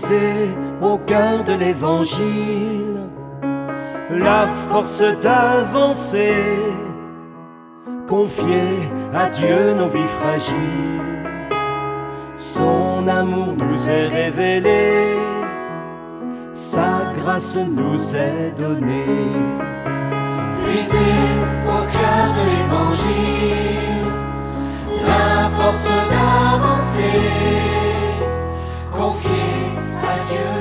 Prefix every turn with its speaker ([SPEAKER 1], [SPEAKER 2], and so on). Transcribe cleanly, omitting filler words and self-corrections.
[SPEAKER 1] puiser au cœur de l'évangile la force d'avancer, confier à Dieu nos vies fragiles. Son amour nous est révélé, sa grâce nous est donnée.
[SPEAKER 2] Puiser au cœur de l'évangile la force d'avancer, confier à Dieu